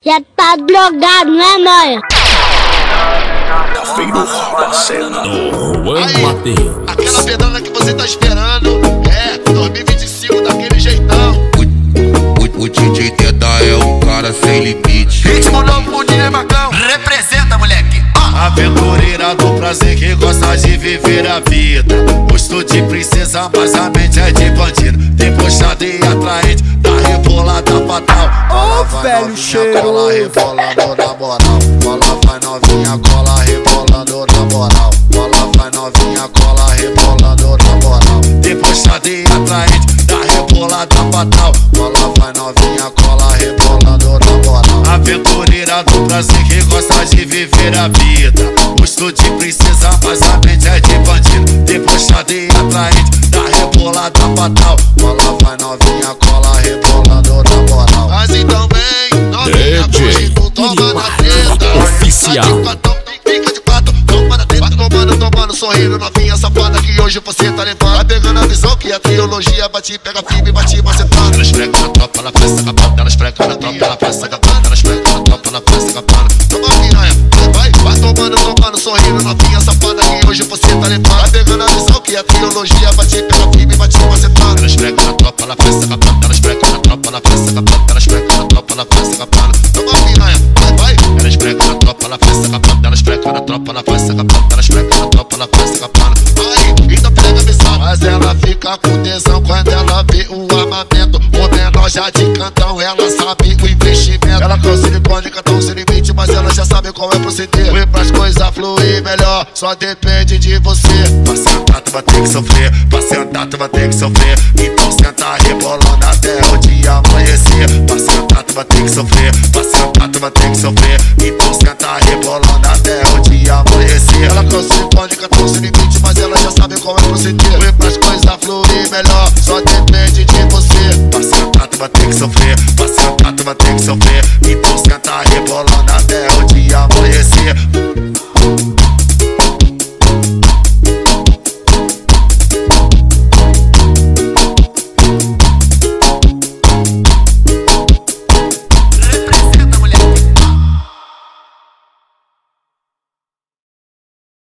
Já tá drogado, né, mãe? Tá feio parceiro. Aí, aquela pedrada que você tá esperando. 2025 daquele jeitão. O DJ Teta é um cara sem limite. Ritmo novo, o DJ Macão. Representa, moleque. Aventureira do prazer que gosta de viver a vida. Gosto de princesa, mas a mente é de bandido. Debochada e atraente, da rebolada fatal. Ó, velho cheiro. Cola rebolando na moral. Cola vai novinha, cola rebolando na moral. Cola vai novinha, cola rebolando na moral. Debochada e atraente, da rebolada fatal. Cola vai novinha, cola rebolando na moral. Aventureira do prazer que gosta de viver a vida. Gosto de princesa, mas a mente é de bandido. Debochada e atraente, da rebolada fatal. Cola vai novinha, cola rebolando na moral. Mas então vem, novinha, DJ tu toma na teta. Oficial. Fica de quatro, toma na teta. Tomando, sorrindo, novinha safada que hoje você tá levando. Vai pegando a visão que a trilogia bate, pega firme, bate macetando. Ela esfrega na tropa, ela faz sacapando. Ela esfrega na tropa, ela faz sacapando. Ela esfrega na tropa, ela faz sacapando. Toma piranha, vai tomando, sorrindo, novinha safada que hoje você tá levando. Vai pegando a visão que a trilogia bate, pega firme, bate macetando. Ela esfrega na tropa, ela faz sacapando. Ela esfrega na tropa, ela faz sacapando. Ela esfrega na tropa, ela faz sacapando. Toma piranha, vai. Ela esfrega na tropa, ela faz sacapando. Ela esfrega na tropa, ela faz sacapando. Ela esfrega na tropa, ela faz sacapando. Aí, então pega a visão. Mas ela fica com tesão quando ela vê o armamento. O menor já de cantão, ela sabe o investimento. Ela com silicone, cantão sem limite, mas ela já sabe qual é o proceder. E pras coisas fluir melhor, só depende de você. Pra sentar tu vai ter que sofrer, pra sentar tu vai ter que sofrer. Então senta rebolando até o dia amanhecer. Pra sentar tu vai ter que sofrer, pra sentar tu vai ter que sofrer. Então senta rebolando até o dia amanhecer. Ela com silicone, cantão sem limite, mas ela já sabe qual é o proceder. E pras coisas fluir melhor, só depende de você. Pra sentar tu vai ter que sofrer, pra sentar tu vai ter que sofrer. Então senta